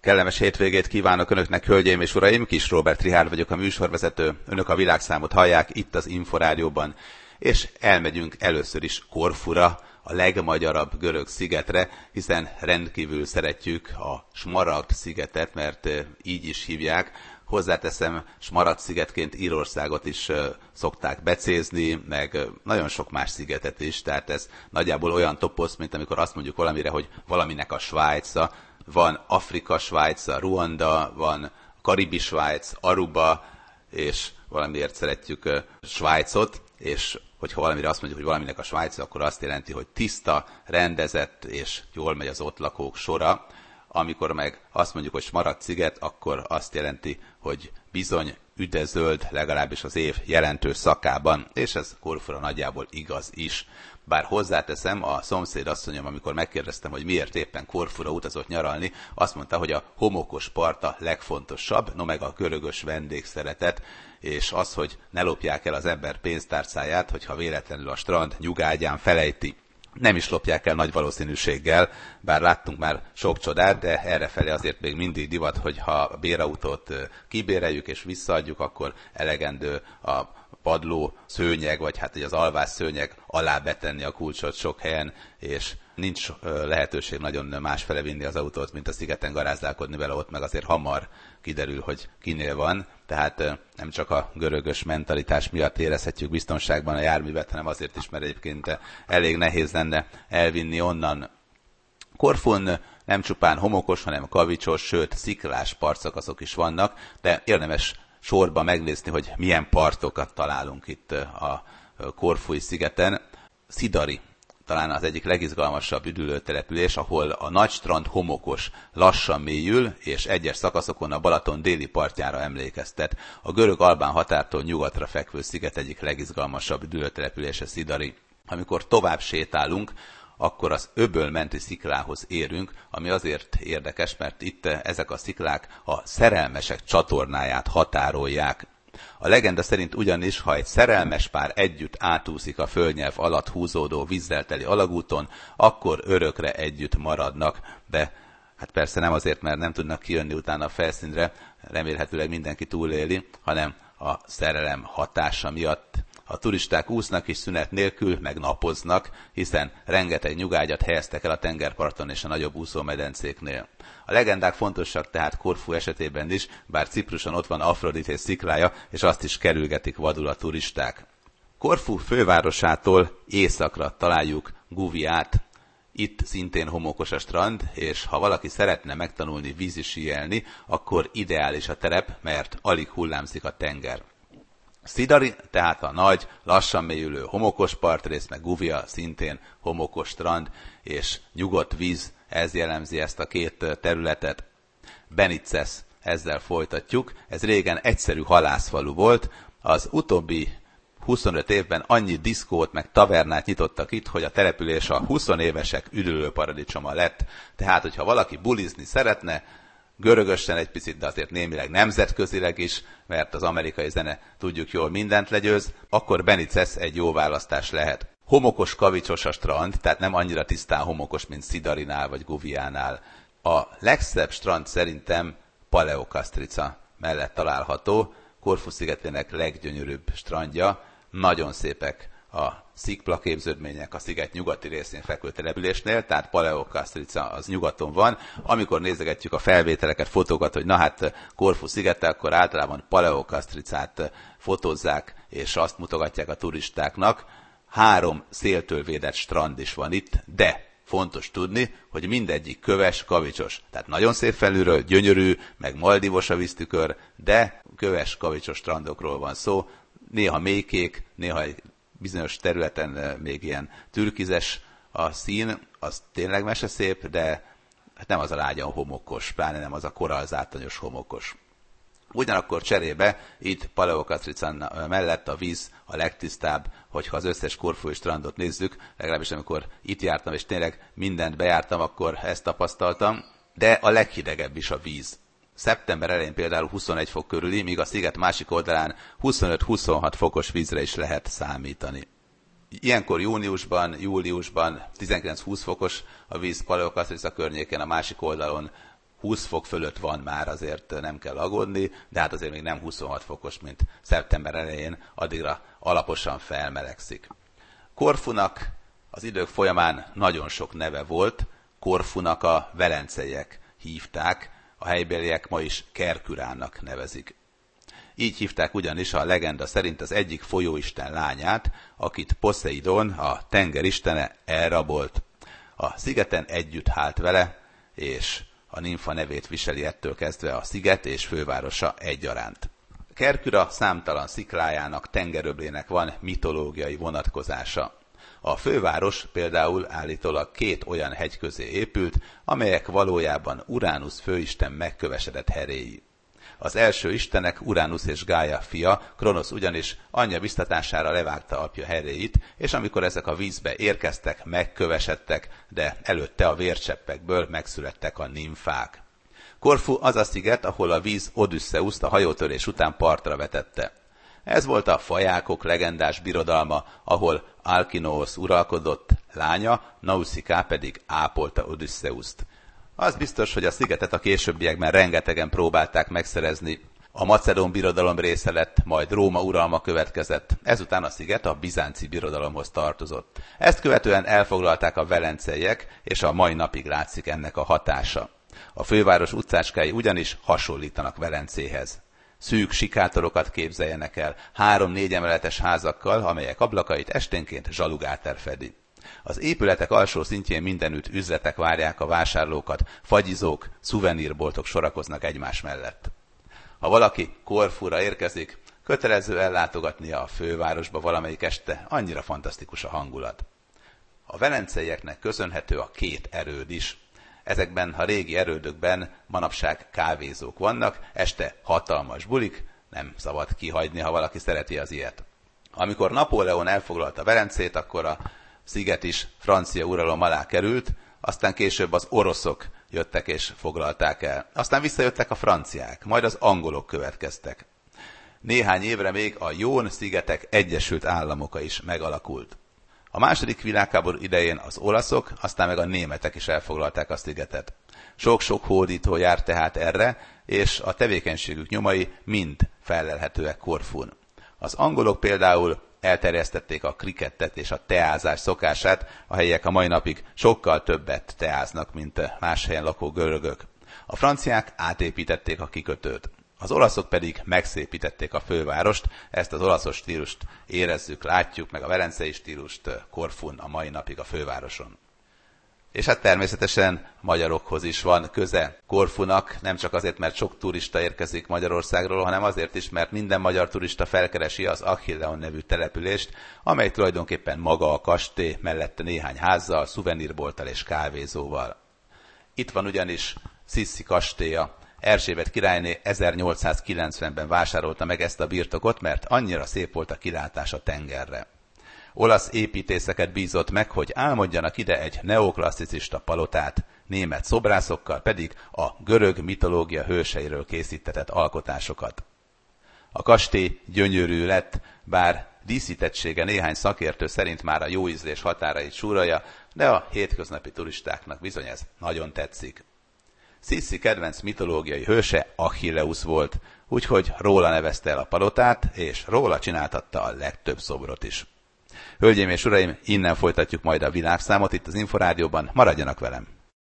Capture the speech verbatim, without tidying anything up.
Kellemes hétvégét kívánok Önöknek, hölgyeim és uraim! Kis Róbert Richárd vagyok, a műsorvezető. Önök a világszámot hallják itt az Inforádióban. És elmegyünk először is Korfura, a legmagyarabb görög szigetre, hiszen rendkívül szeretjük a Smaragd szigetet, mert így is hívják. Hozzáteszem, Smaragd szigetként Írországot is szokták becézni, meg nagyon sok más szigetet is, tehát ez nagyjából olyan toposz, mint amikor azt mondjuk valamire, hogy valaminek a Svájca. Van Afrika Svájca, Ruanda, van Karibi Svájc, Aruba, és valamiért szeretjük Svájcot, és hogyha valamire azt mondjuk, hogy valaminek a Svájca, akkor azt jelenti, hogy tiszta, rendezett, és jól megy az ott lakók sora. Amikor meg azt mondjuk, hogy Smaragd sziget, akkor azt jelenti, hogy bizony üde-zöld, legalábbis az év jelentős szakában, és ez Korfura nagyjából igaz is. Bár hozzáteszem, a szomszédasszonyom, amikor megkérdeztem, hogy miért éppen Korfura utazott nyaralni, azt mondta, hogy a homokos part a legfontosabb, no meg a görögös vendégszeretet, és az, hogy ne lopják el az ember pénztárcáját, hogyha véletlenül a strand nyugágyán felejti. Nem is lopják el nagy valószínűséggel, bár láttunk már sok csodát, de errefelé azért még mindig divat, hogy ha a bérautót kibéreljük és visszaadjuk, akkor elegendő a padló szőnyeg, vagy hát az alvás szőnyeg alá betenni a kulcsot sok helyen, és nincs lehetőség nagyon másfele vinni az autót, mint a szigeten garázdálkodni vele, ott meg azért hamar kiderül, hogy kinél van. Tehát nem csak a görögös mentalitás miatt érezhetjük biztonságban a járművet, hanem azért is, mert egyébként elég nehéz lenne elvinni onnan. Korfun nem csupán homokos, hanem kavicsos, sőt sziklás partszakaszok is vannak, de érdemes sorba megnézni, hogy milyen partokat találunk itt a Korfui szigeten. Szidari talán az egyik legizgalmasabb üdülőtelepülés, ahol a nagy strand homokos, lassan mélyül, és egyes szakaszokon a Balaton déli partjára emlékeztet. A görög-albán határtól nyugatra fekvő sziget egyik legizgalmasabb üdülőtelepülése Szidari. Amikor tovább sétálunk, akkor az öböl menti sziklához érünk, ami azért érdekes, mert itt ezek a sziklák a szerelmesek csatornáját határolják. A legenda szerint ugyanis, ha egy szerelmes pár együtt átúszik a földnyelv alatt húzódó vízzel teli alagúton, akkor örökre együtt maradnak, de hát persze nem azért, mert nem tudnak kijönni utána a felszínre, remélhetőleg mindenki túléli, hanem a szerelem hatása miatt. A turisták úsznak is szünet nélkül, meg napoznak, hiszen rengeteg nyugágyat helyeztek el a tengerparton és a nagyobb úszómedencéknél. A legendák fontosak tehát Korfu esetében is, bár Cipruson ott van Afrodités sziklája, és azt is kerülgetik vadul a turisták. Korfu fővárosától északra találjuk Guviát. Itt szintén homokos a strand, és ha valaki szeretne megtanulni vízisíjelni, akkor ideális a terep, mert alig hullámzik a tenger. Szidari, tehát a nagy, lassan mélyülő homokos partrész, meg Guvia szintén homokos strand és nyugodt víz, ez jellemzi ezt a két területet. Benices, ezzel folytatjuk. Ez régen egyszerű halászfalu volt, az utóbbi huszonöt évben annyi diszkót meg tavernát nyitottak itt, hogy a település a huszonévesek üdülőparadicsoma lett. Tehát, hogyha valaki bulizni szeretne, görögösen egy picit, de azért némileg nemzetközileg is, mert az amerikai zene tudjuk jól mindent legyőz, akkor Benices egy jó választás lehet. Homokos, kavicsos a strand, tehát nem annyira tisztán homokos, mint Szidarinál vagy Guviánál. A legszebb strand szerintem Paleokastrica mellett található, Korfu szigetének leggyönyörűbb strandja. Nagyon szépek a szikplaképződmények a sziget nyugati részén fekvő településnél, tehát Paleokastrica az nyugaton van. Amikor nézegetjük a felvételeket, fotókat, hogy na hát Korfu szigete, akkor általában Paleokastricát fotózzák, és azt mutogatják a turistáknak. Három széltől védett strand is van itt, de fontos tudni, hogy mindegyik köves, kavicsos. Tehát nagyon szép felülről, gyönyörű, meg maldivos a víztükör, de köves, kavicsos strandokról van szó. Néha mélykék, néha egy bizonyos területen még ilyen türkizes a szín, az tényleg meseszép, de nem az a lágyan homokos, pláne nem az a korallzátonyos homokos. Ugyanakkor cserébe itt Paleokastrica mellett a víz a legtisztább, hogyha az összes korfui strandot nézzük, legalábbis amikor itt jártam és tényleg mindent bejártam, akkor ezt tapasztaltam, de a leghidegebb is a víz. Szeptember elején például huszonegy fok körüli, míg a sziget másik oldalán huszonöt-huszonhat fokos vízre is lehet számítani. Ilyenkor júniusban, júliusban tizenkilenc-húsz fokos a víz Paleokastrica környékén, a másik oldalon húsz fok fölött van már, azért nem kell aggódni, de hát azért még nem huszonhat fokos, mint szeptember elején, addigra alaposan felmelegszik. Korfunak az idők folyamán nagyon sok neve volt, Korfunak a velenceiek hívták, a helybéliek ma is Kerkürának nevezik. Így hívták ugyanis a legenda szerint az egyik folyóisten lányát, akit Poszeidon, a tengeristene elrabolt. A szigeten együtt hált vele, és a nimfa nevét viseli ettől kezdve a sziget és fővárosa egyaránt. Kerküra számtalan sziklájának, tengeröblének van mitológiai vonatkozása. A főváros például állítólag két olyan hegy közé épült, amelyek valójában Uránusz főisten megkövesedett heréi. Az első istenek Uránusz és Gája fia, Kronosz ugyanis anyja biztatására levágta apja heréit, és amikor ezek a vízbe érkeztek, megkövesedtek, de előtte a vércseppekből megszülettek a nimfák. Korfu az a sziget, ahol a víz Odüsszeuszt a hajótörés után partra vetette. Ez volt a fajákok legendás birodalma, ahol Alkinóosz uralkodott, lánya, Nausziká pedig ápolta Odüsszeuszt. Az biztos, hogy a szigetet a későbbiekben rengetegen próbálták megszerezni. A Macedón birodalom része lett, majd Róma uralma következett. Ezután a sziget a bizánci birodalomhoz tartozott. Ezt követően elfoglalták a velenceiek, és a mai napig látszik ennek a hatása. A főváros utcáskái ugyanis hasonlítanak Velencéhez. Szűk sikátorokat képzeljenek el, három-négy emeletes házakkal, amelyek ablakait esténként zsalugáter fedi. Az épületek alsó szintjén mindenütt üzletek várják a vásárlókat, fagyizók, szuvenírboltok sorakoznak egymás mellett. Ha valaki Korfura érkezik, kötelező ellátogatnia a fővárosba valamelyik este, annyira fantasztikus a hangulat. A velenceieknek köszönhető a két erőd is. Ezekben a régi erődökben manapság kávézók vannak, este hatalmas bulik, nem szabad kihagyni, ha valaki szereti az ilyet. Amikor Napóleon elfoglalta Velencét, akkor a sziget is francia uralom alá került, aztán később az oroszok jöttek és foglalták el. Aztán visszajöttek a franciák, majd az angolok következtek. Néhány évre még a Jón-szigetek Egyesült Államoka is megalakult. A második világháború idején az olaszok, aztán meg a németek is elfoglalták a szigetet. Sok-sok hódító járt tehát erre, és a tevékenységük nyomai mind fellelhetőek Korfun. Az angolok például elterjesztették a krikettet és a teázás szokását, a helyiek a mai napig sokkal többet teáznak, mint más helyen lakó görögök. A franciák átépítették a kikötőt. Az olaszok pedig megszépítették a fővárost, ezt az olaszos stílust érezzük, látjuk, meg a velencei stílust Korfun a mai napig a fővároson. És hát természetesen magyarokhoz is van köze Korfunak, nem csak azért, mert sok turista érkezik Magyarországról, hanem azért is, mert minden magyar turista felkeresi az Achilleon nevű települést, amely tulajdonképpen maga a kastély, mellette néhány házzal, szuvenírbolttal és kávézóval. Itt van ugyanis Sziszi kastélya. Erzsébet királyné ezernyolcszázkilencvenben vásárolta meg ezt a birtokot, mert annyira szép volt a kilátás a tengerre. Olasz építészeket bízott meg, hogy álmodjanak ide egy neoklasszicista palotát, német szobrászokkal pedig a görög mitológia hőseiről készítetett alkotásokat. A kastély gyönyörű lett, bár díszítettsége néhány szakértő szerint már a jó ízlés határait súrolja, de a hétköznapi turistáknak bizony ez nagyon tetszik. Sziszi kedvenc mitológiai hőse Achilleus volt, úgyhogy róla nevezte el a palotát, és róla csináltatta a legtöbb szobrot is. Hölgyeim és uraim, innen folytatjuk majd a világszámot itt az Inforádióban, maradjanak velem!